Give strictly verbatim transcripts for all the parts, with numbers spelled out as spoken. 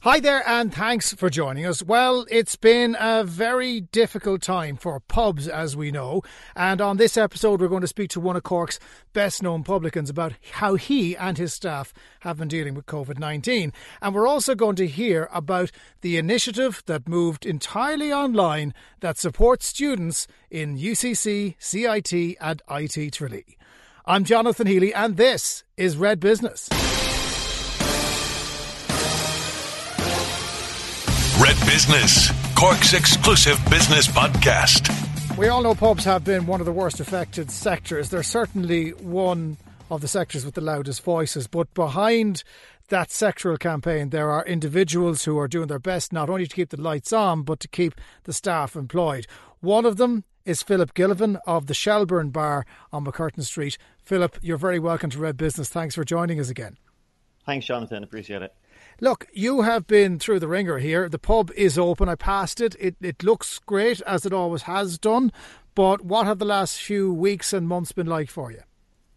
Hi there, and thanks for joining us. Well, it's been a very difficult time for pubs, as we know, and on this episode we're going to speak to one of Cork's best-known publicans about how he and his staff have been dealing with covid nineteen. And we're also going to hear about the initiative that moved entirely online that supports students in U C C, C I T and I T Tralee. I'm Jonathan Healy, and this is Red Business. Red Business, Cork's exclusive business podcast. We all know pubs have been one of the worst affected sectors. They're certainly one of the sectors with the loudest voices. But behind that sectoral campaign, there are individuals who are doing their best not only to keep the lights on, but to keep the staff employed. One of them is Philip Gillivan of the Shelburne Bar on McCurtain Street. Philip, you're very welcome to Red Business. Thanks for joining us again. Thanks, Jonathan. Appreciate it. Look, you have been through the ringer here. The pub is open. I passed it. It it looks great, as it always has done. But what have the last few weeks and months been like for you?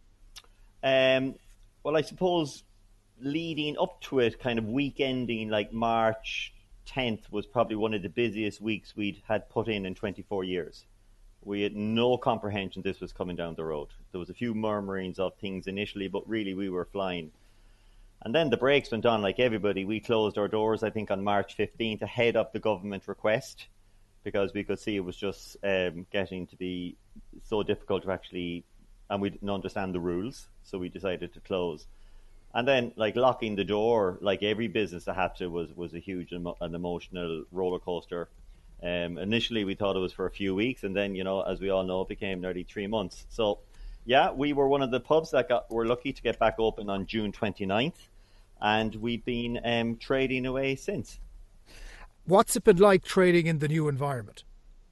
Um, well, I suppose leading up to it, kind of week ending, like March tenth, was probably one of the busiest weeks we'd had put in in twenty-four years. We had no comprehension this was coming down the road. There was a few murmurings of things initially, but really we were flying. And then the brakes went on like everybody. We closed our doors, I think, on March fifteenth ahead of the government request because we could see it was just um, getting to be so difficult to actually, and we didn't understand the rules, so we decided to close. And then, like, locking the door, like every business that had to, was, was a huge emo- an emotional roller coaster. Um, initially, we thought it was for a few weeks, and then, you know, as we all know, it became nearly three months. So, yeah, we were one of the pubs that got were lucky to get back open on June twenty-ninth. And we've been um, trading away since. What's it been like trading in the new environment?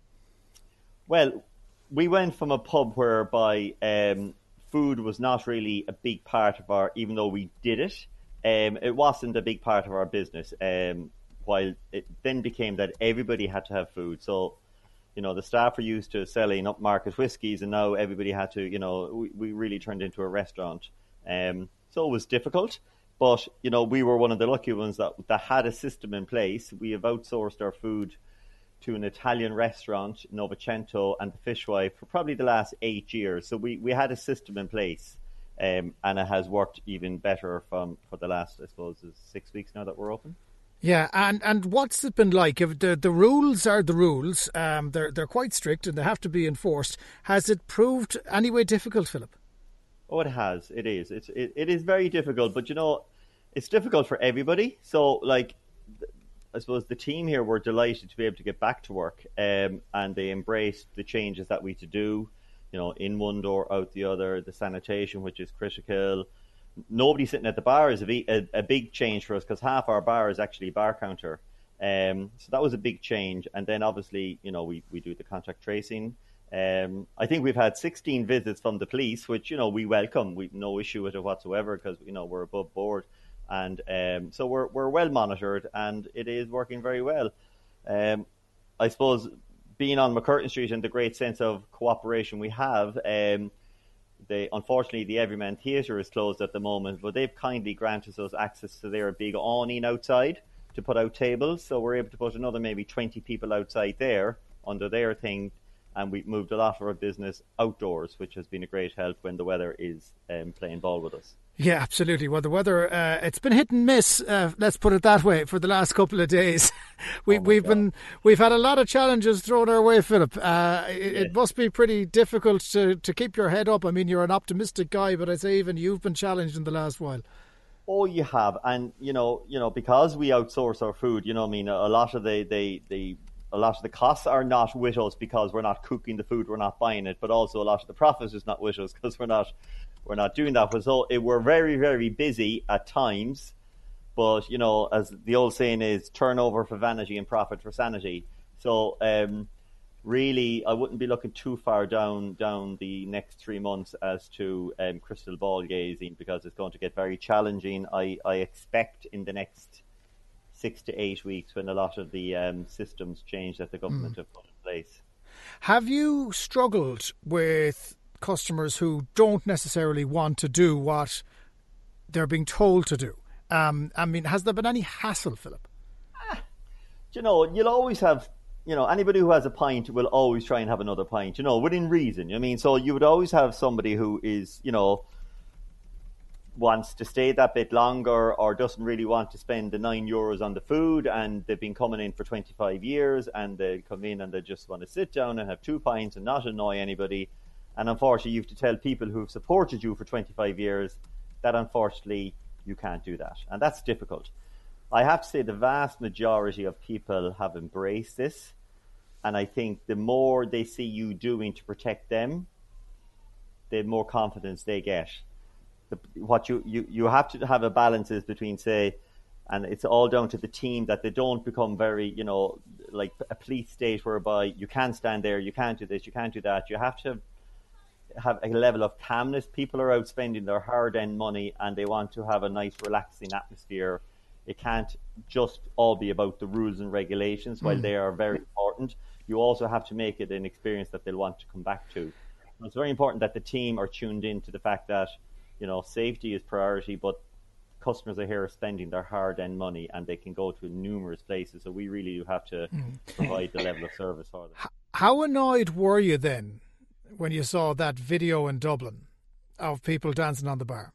Well, we went from a pub whereby um, food was not really a big part of our, even though we did it, um, it wasn't a big part of our business. Um, while it then became that everybody had to have food. So, you know, the staff were used to selling upmarket whiskies, and now everybody had to, you know, we, we really turned into a restaurant. Um, so it was difficult. But, you know, we were one of the lucky ones that, that had a system in place. We have outsourced our food to an Italian restaurant, Novecento, and the Fishwife for probably the last eight years. So we, we had a system in place, um, and it has worked even better from for the last, I suppose, six weeks now that we're open. Yeah, and, and what's it been like? If the the rules are the rules, um, they're they're quite strict and they have to be enforced. Has it proved any way difficult, Philip? Oh, it has. It is. It's it, it is very difficult, but you know, it's difficult for everybody. So, like, I suppose the team here were delighted to be able to get back to work, um, and they embraced the changes that we had to do. You know, in one door, out the other. The sanitation, which is critical. Nobody sitting at the bar is a, a, a big change for us because half our bar is actually bar counter. Um, so that was a big change. And then obviously, you know, we we do the contact tracing. Um, I think we've had sixteen visits from the police, which, you know, we welcome. We've no issue with it whatsoever because, you know, we're above board. And um, so we're we're well monitored and it is working very well. Um, I suppose being on McCurtain Street and the great sense of cooperation we have, um, they unfortunately the Everyman Theatre is closed at the moment, but they've kindly granted us access to their big awning outside to put out tables. So we're able to put another maybe twenty people outside there under their thing. And we've moved a lot of our business outdoors, which has been a great help when the weather is um, playing ball with us. Yeah, absolutely. Well, the weather, uh, it's been hit and miss, uh, let's put it that way, for the last couple of days. we, oh we've God. been, we've had a lot of challenges thrown our way, Philip. Uh, it, yes. it must be pretty difficult to, to keep your head up. I mean, you're an optimistic guy, but I'd say even you've been challenged in the last while. Oh, you have. And, you know, you know, because we outsource our food, you know, I mean, a lot of the, the, the a lot of the costs are not with us because we're not cooking the food, we're not buying it, but also a lot of the profit is not with us because we're not we're not doing that. So it, we're very, very busy at times, but, you know, as the old saying is, turnover for vanity and profit for sanity. So um, really, I wouldn't be looking too far down down the next three months as to um, crystal ball gazing because it's going to get very challenging. I, I expect in the next six to eight weeks when a lot of the um, systems change that the government mm. have put in place. Have you struggled with customers who don't necessarily want to do what they're being told to do? Um, I mean, has there been any hassle, Philip? you know, you'll always have, you know, anybody who has a pint will always try and have another pint, you know, within reason. I mean, so you would always have somebody who is, you know, wants to stay that bit longer or doesn't really want to spend the nine euros on the food, and they've been coming in for twenty-five years and they come in and they just want to sit down and have two pints and not annoy anybody. And unfortunately, you have to tell people who've supported you for twenty-five years that unfortunately you can't do that. And that's difficult. I have to say the vast majority of people have embraced this. And I think the more they see you doing to protect them, the more confidence they get. The, what you, you, you have to have a balance is between, say, and it's all down to the team, that they don't become very, you know, like a police state whereby you can't stand there, you can't do this, you can't do that. You have to have a level of calmness. People are out spending their hard-earned money and they want to have a nice, relaxing atmosphere. It can't just all be about the rules and regulations. While mm. they are very important, you also have to make it an experience that they'll want to come back to. And it's very important that the team are tuned in to the fact that, you know, safety is priority, but customers are here spending their hard-earned money and they can go to numerous places. So we really do have to mm. provide the level of service for them. How annoyed were you then when you saw that video in Dublin of people dancing on the bar?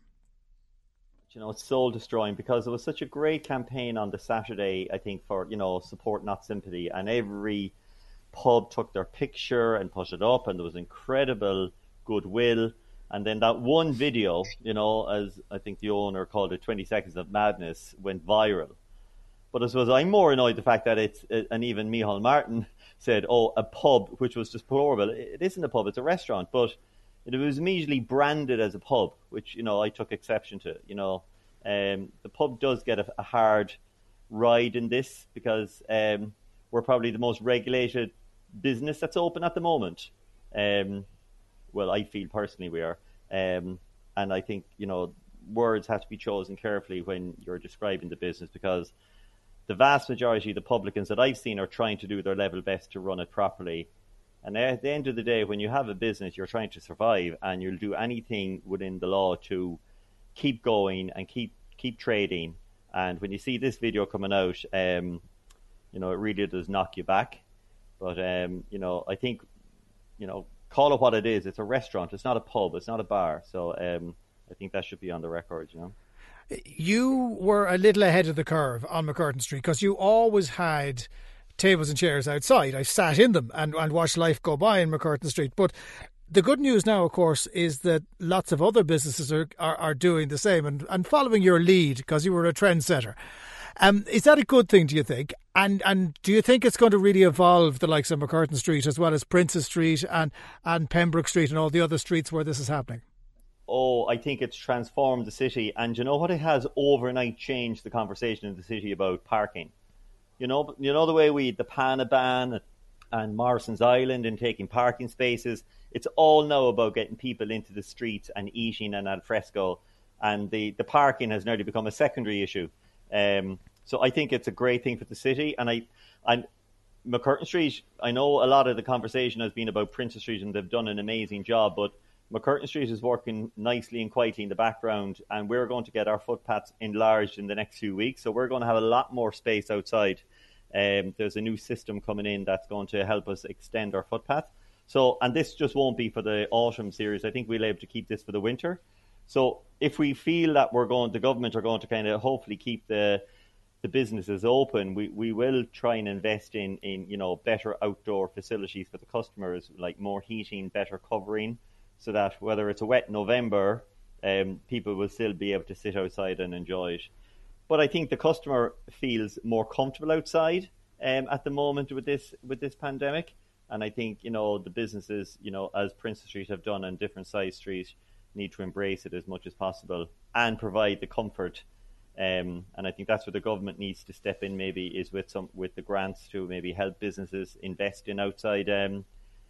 You know, it's soul destroying because it was such a great campaign on the Saturday, I think, for, you know, support, not sympathy. And every pub took their picture and put it up, and there was incredible goodwill. And then that one video, you know, as I think the owner called it, twenty seconds of madness, went viral. But I suppose I'm more annoyed the fact that it's, and even Micheál Martin said, oh, a pub, which was just deplorable. It isn't a pub, it's a restaurant. But it was immediately branded as a pub, which, you know, I took exception to. You know, um, the pub does get a, a hard ride in this because um, we're probably the most regulated business that's open at the moment. Um, well, I feel personally we are. Um, and I think, you know, words have to be chosen carefully when you're describing the business, because the vast majority of the publicans that I've seen are trying to do their level best to run it properly. And at the end of the day, when you have a business, you're trying to survive, and you'll do anything within the law to keep going and keep keep trading. And when you see this video coming out, um, you know, it really does knock you back. But, um, you know, I think, you know, call it what it is. It's a restaurant. It's not a pub. It's not a bar. So um, I think that should be on the record, you know. You were a little ahead of the curve on McCurtain Street because you always had tables and chairs outside. I've sat in them and, and watched life go by in McCurtain Street. But the good news now, of course, is that lots of other businesses are, are, are doing the same and, and following your lead because you were a trendsetter. Um, is that a good thing, do you think? And and do you think it's going to really evolve the likes of McCurtain Street as well as Princes Street and, and Pembroke Street and all the other streets where this is happening? Oh, I think it's transformed the city. And you know what? It has overnight changed the conversation in the city about parking. You know, you know the way we, the Pana ban and Morrison's Island and taking parking spaces, it's all now about getting people into the streets and eating and al fresco. And the, the parking has nearly become a secondary issue. Um, so I think it's a great thing for the city. And I, and McCurtain Street, I know a lot of the conversation has been about Princes Street and they've done an amazing job, but McCurtain Street is working nicely and quietly in the background, and we're going to get our footpaths enlarged in the next few weeks. So we're going to have a lot more space outside. Um, there's a new system coming in that's going to help us extend our footpath. So, and this just won't be for the autumn series. I think we'll be able to keep this for the winter. So if we feel that we're going, the government are going to kind of hopefully keep the the businesses open, we, we will try and invest in, in, you know, better outdoor facilities for the customers, like more heating, better covering, so that whether it's a wet November, um, people will still be able to sit outside and enjoy it. But I think the customer feels more comfortable outside um, at the moment with this with this pandemic. And I think, you know, the businesses, you know, as Princes Street have done and different size streets, need to embrace it as much as possible and provide the comfort. Um, and I think that's where the government needs to step in, maybe, is with some with the grants to maybe help businesses invest in outside um,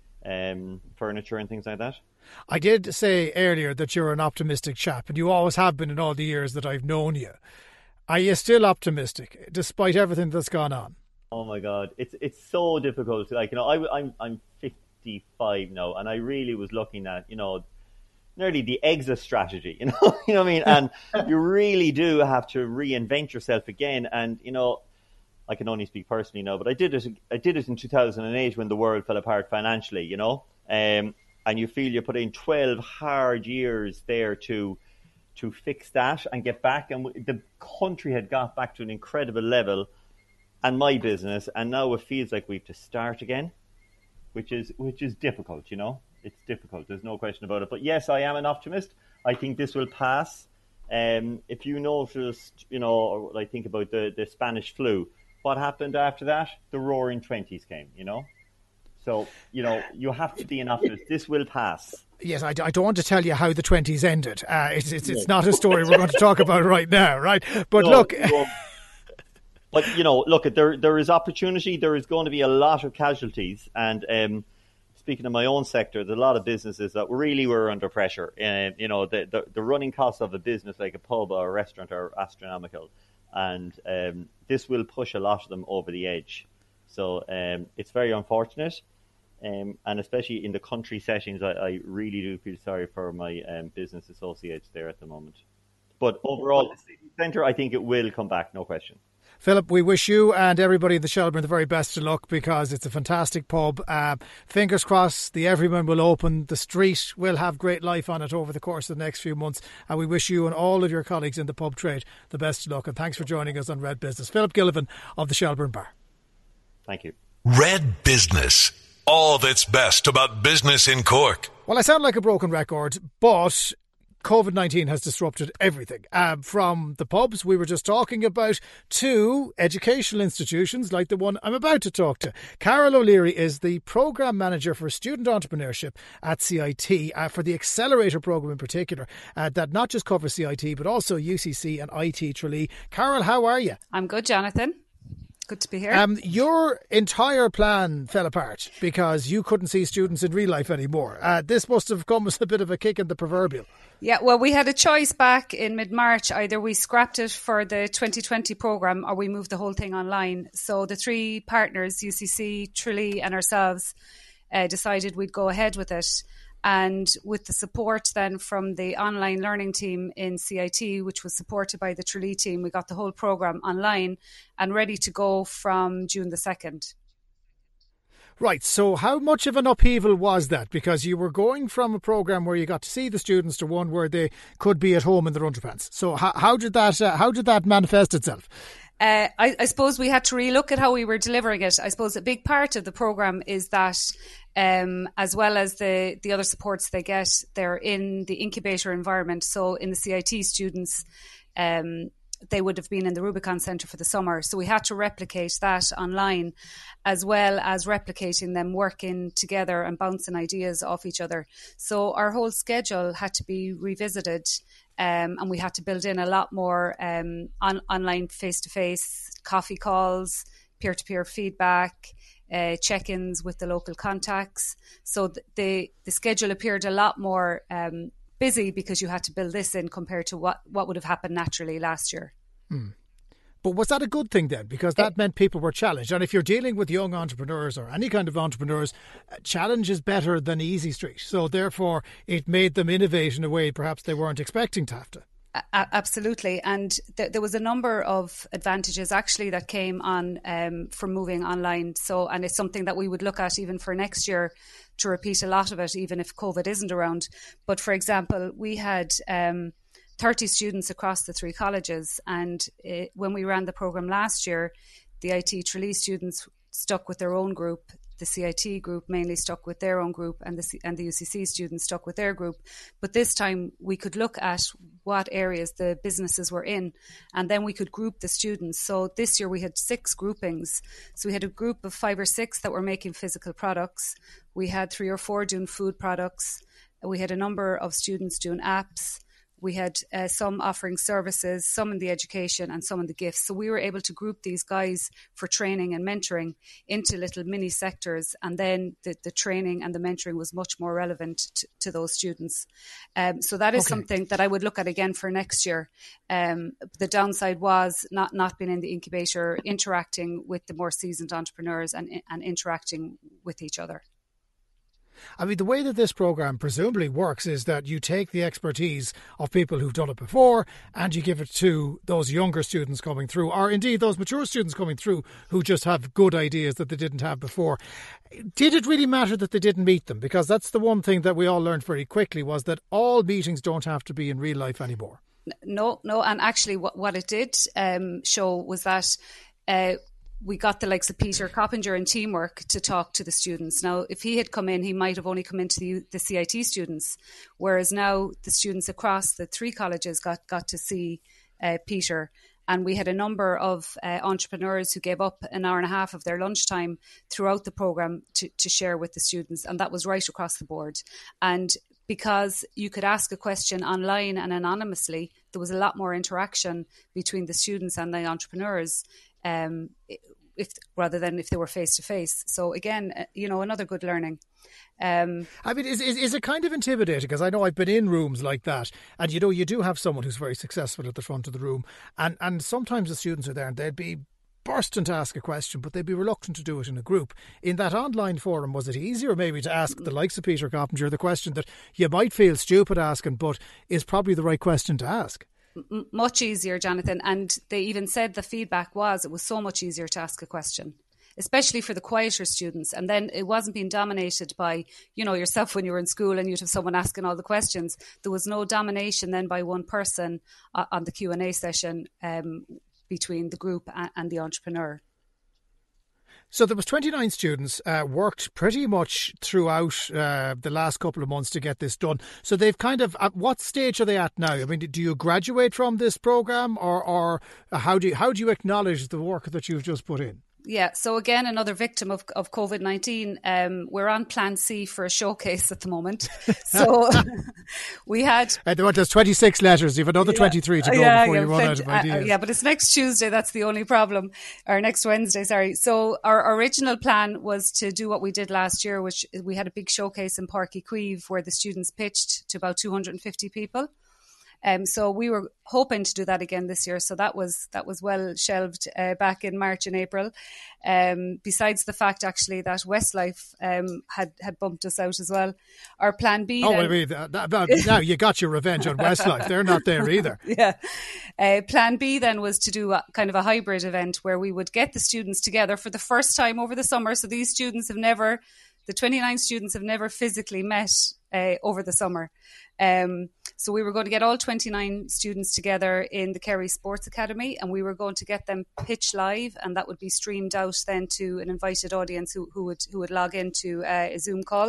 um, furniture and things like that. I did say earlier that you're an optimistic chap, and you always have been in all the years that I've known you. Are you still optimistic, despite everything that's gone on? Oh my God, it's it's so difficult. Like, you know, I, I'm I'm fifty-five now, and I really was looking at, you know, nearly the exit strategy. You know, you know what I mean. And you really do have to reinvent yourself again. And you know, I can only speak personally now, but I did it. I did it in two thousand eight when the world fell apart financially. You know, um, and you feel you put in twelve hard years there to to fix that and get back, and the country had got back to an incredible level, and my business, and now it feels like we have to start again, which is which is difficult. You know, it's difficult. There's no question about it. But yes, I am an optimist. I think this will pass. Um, if you noticed, you know, or I think about the the Spanish flu. What happened after that? The roaring twenties came, you know? So, you know, you have to be an optimist. This will pass. Yes, I, I don't want to tell you how the twenties ended. Uh, it's it's, it's not a story we're going to talk about right now, right? But no, look... No. But, you know, look, there there is opportunity. There is going to be a lot of casualties. And um, speaking of my own sector, there's a lot of businesses that really were under pressure. And, you know, the, the, the running costs of a business like a pub or a restaurant are astronomical. And um, this will push a lot of them over the edge. So um, it's very unfortunate. Um, and especially in the country settings, I, I really do feel sorry for my um, business associates there at the moment. But overall, the city centre, I think it will come back, no question. Philip, we wish you and everybody in the Shelbourne the very best of luck, because it's a fantastic pub. Uh, fingers crossed the Everyman will open. The street will have great life on it over the course of the next few months. And we wish you and all of your colleagues in the pub trade the best of luck. And thanks for joining us on Red Business. Philip Gillivan of the Shelbourne Bar. Thank you. Red Business. All that's best about business in Cork. Well, I sound like a broken record, but COVID nineteen has disrupted everything. Um, from the pubs we were just talking about to educational institutions like the one I'm about to talk to. Carol O'Leary is the Programme Manager for Student Entrepreneurship at C I T, uh, for the Accelerator Programme in particular, uh, that not just covers C I T but also U C C and I T Tralee. Carol, how are you? I'm good, Jonathan. Good to be here. Um, your entire plan fell apart because you couldn't see students in real life anymore. Uh, this must have come as a bit of a kick in the proverbial. Yeah, well, we had a choice back in mid-March. Either we scrapped it for the twenty twenty programme or we moved the whole thing online. So the three partners, U C C, Tralee and ourselves, uh, decided we'd go ahead with it. And with the support then from the online learning team in C I T, which was supported by the Tralee team, we got the whole programme online and ready to go from June the second. Right, so how much of an upheaval was that? Because you were going from a programme where you got to see the students to one where they could be at home in their underpants. So how, how did that uh, how did that manifest itself? Uh, I, I suppose we had to relook at how we were delivering it. I suppose a big part of the programme is that um, as well as the, the other supports they get, they're in the incubator environment. So in the C I T students, um, they would have been in the Rubicon Centre for the summer. So we had to replicate that online, as well as replicating them working together and bouncing ideas off each other. So our whole schedule had to be revisited. Um, and we had to build in a lot more um, on, online face-to-face coffee calls, peer-to-peer feedback, uh, check-ins with the local contacts. So th- the the schedule appeared a lot more um, busy because you had to build this in compared to what, what would have happened naturally last year. Hmm. But was that a good thing then? Because that it, meant people were challenged. And if you're dealing with young entrepreneurs or any kind of entrepreneurs, challenge is better than easy street. So therefore, it made them innovate in a way perhaps they weren't expecting to have to. Absolutely. And th- there was a number of advantages actually that came on um, from moving online. So, and it's something that we would look at even for next year to repeat a lot of it, even if COVID isn't around. But for example, we had um, thirty students across the three colleges. And it, when we ran the programme last year, the I T Tralee students stuck with their own group. The C I T group mainly stuck with their own group, and the C- and the U C C students stuck with their group. But this time we could look at what areas the businesses were in, and then we could group the students. So this year we had six groupings. So we had a group of five or six that were making physical products. We had three or four doing food products. We had a number of students doing apps. We had uh, some offering services, some in the education and some in the gifts. So we were able to group these guys for training and mentoring into little mini sectors. And then the, the training and the mentoring was much more relevant to, to those students. Um, so that is okay. Something that I would look at again for next year. Um, the downside was not, not being in the incubator, interacting with the more seasoned entrepreneurs and, and interacting with each other. I mean, the way that this programme presumably works is that you take the expertise of people who've done it before and you give it to those younger students coming through, or indeed those mature students coming through who just have good ideas that they didn't have before. Did it really matter that they didn't meet them? Because that's the one thing that we all learned very quickly, was that all meetings don't have to be in real life anymore. No, no. And actually what, what it did um, show was that uh, we got the likes of Peter Coppinger in Teamwork to talk to the students. Now, if he had come in, he might have only come into the, the C I T students, whereas now the students across the three colleges got, got to see uh, Peter. And we had a number of uh, entrepreneurs who gave up an hour and a half of their lunchtime throughout the programme to, to share with the students. And that was right across the board. And because you could ask a question online and anonymously, there was a lot more interaction between the students and the entrepreneurs, um, if rather than if they were face to face. So again, you know, another good learning. Um, I mean, is, is is it kind of intimidating? Because I know I've been in rooms like that, and you know, you do have someone who's very successful at the front of the room, and and sometimes the students are there and they'd be bursting to ask a question, but they'd be reluctant to do it in a group. In that online forum, was it easier maybe to ask the likes of Peter Coppinger the question that you might feel stupid asking, but is probably the right question to ask? M- much easier, Jonathan. And they even said the feedback was it was so much easier to ask a question, especially for the quieter students. And then it wasn't being dominated by, you know, yourself when you were in school and you'd have someone asking all the questions. There was no domination then by one person uh, on the Q and A session um, between the group and, and the entrepreneur. So there was twenty-nine students, uh, worked pretty much throughout uh, the last couple of months to get this done. So they've kind of, at what stage are they at now? I mean, do you graduate from this programme, or, or how do you, how do you acknowledge the work that you've just put in? Yeah, so again, another victim of, of COVID nineteen. Um, we're on Plan C for a showcase at the moment. So we had... Uh, there's twenty-six letters. You have another yeah, twenty-three to go yeah, before yeah, you run plenty, out of ideas. Uh, yeah, but it's next Tuesday. That's the only problem. Or next Wednesday, sorry. So our original plan was to do what we did last year, which we had a big showcase in Páirc Uí Chaoimh where the students pitched to about two hundred fifty people. Um, so we were hoping to do that again this year. So that was that was well shelved uh, back in March and April. Um, besides the fact, actually, that Westlife um, had, had bumped us out as well. Our plan B... Oh, then, I mean, that, that, now you got your revenge on Westlife. They're not there either. Yeah. Uh, plan B then was to do a, kind of a hybrid event where we would get the students together for the first time over the summer. So these students have never... The twenty-nine students have never physically met uh, over the summer. Um, so we were going to get all twenty-nine students together in the Kerry Sports Academy, and we were going to get them pitch live, and that would be streamed out then to an invited audience who, who would who would log into uh, a Zoom call.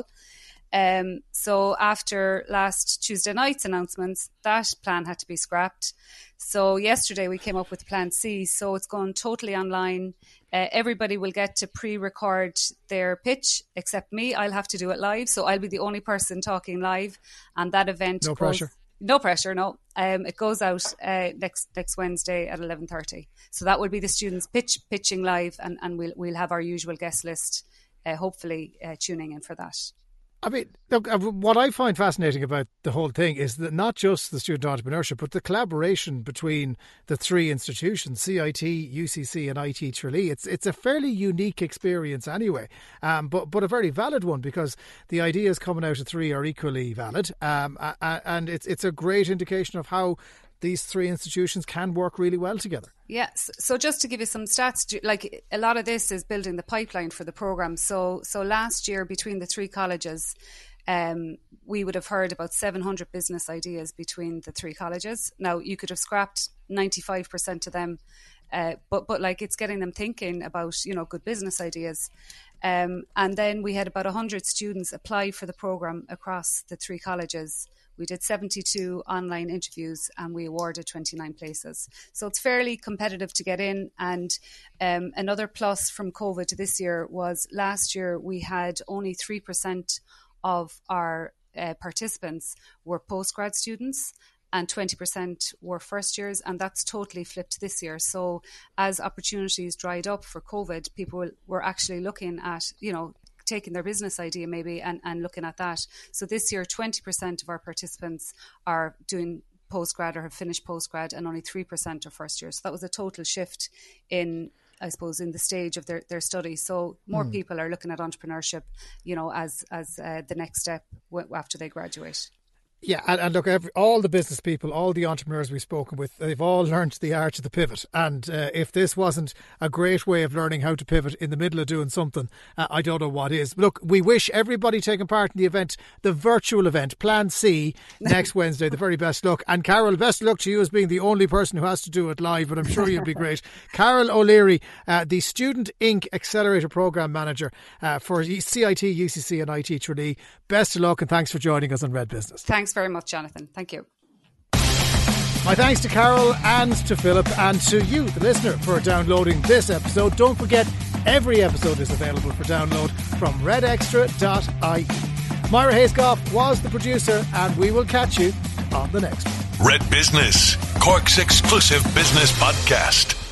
Um, so after last Tuesday night's announcements, that plan had to be scrapped. So yesterday we came up with Plan C. So it's gone totally online. Uh, everybody will get to pre-record their pitch, except me. I'll have to do it live. So I'll be the only person talking live. And that event... No goes, pressure. No pressure, no. Um, it goes out uh, next next Wednesday at eleven thirty. So that will be the students pitch pitching live, and, and we'll, we'll have our usual guest list, uh, hopefully uh, tuning in for that. I mean, look, what I find fascinating about the whole thing is that not just the student entrepreneurship, but the collaboration between the three institutions, C I T, U C C and I T Tralee. It's it's a fairly unique experience anyway, um, but but a very valid one, because the ideas coming out of three are equally valid, um, and it's it's a great indication of how these three institutions can work really well together. Yes. So just to give you some stats, like a lot of this is building the pipeline for the programme. So so last year between the three colleges, um, we would have heard about seven hundred business ideas between the three colleges. Now, you could have scrapped ninety-five percent of them, uh, but but like it's getting them thinking about, you know, good business ideas. Um, and then we had about one hundred students apply for the programme across the three colleges. We did seventy-two online interviews and we awarded twenty-nine places. So it's fairly competitive to get in. And um, another plus from COVID this year was last year we had only three percent of our uh, participants were postgrad students and twenty percent were first years. And that's totally flipped this year. So as opportunities dried up for COVID, people were actually looking at, you know, taking their business idea maybe and, and looking at that. So this year, twenty percent of our participants are doing postgrad or have finished postgrad, and only three percent are first year. So that was a total shift in I suppose, in the stage of their, their study. So more mm. people are looking at entrepreneurship, you know, as as uh, the next step w- after they graduate. Yeah, and, and look, every, all the business people, all the entrepreneurs we've spoken with, they've all learned the art of the pivot. And uh, if this wasn't a great way of learning how to pivot in the middle of doing something, uh, I don't know what is. Look, we wish everybody taking part in the event, the virtual event, Plan C, next Wednesday, the very best luck. And Carol, best luck to you as being the only person who has to do it live, but I'm sure you'll be great. Carol O'Leary, uh, the Student Incorporated Accelerator Programme Manager uh, for C I T, U C C and I T Tralee. Best of luck and thanks for joining us on Red Business. Thanks very much, Jonathan. Thank you. My thanks to Carol and to Philip and to you, the listener, for downloading this episode. Don't forget, every episode is available for download from red extra dot I E. Myra Hayescoff was the producer, and we will catch you on the next one. Red Business, Cork's exclusive business podcast.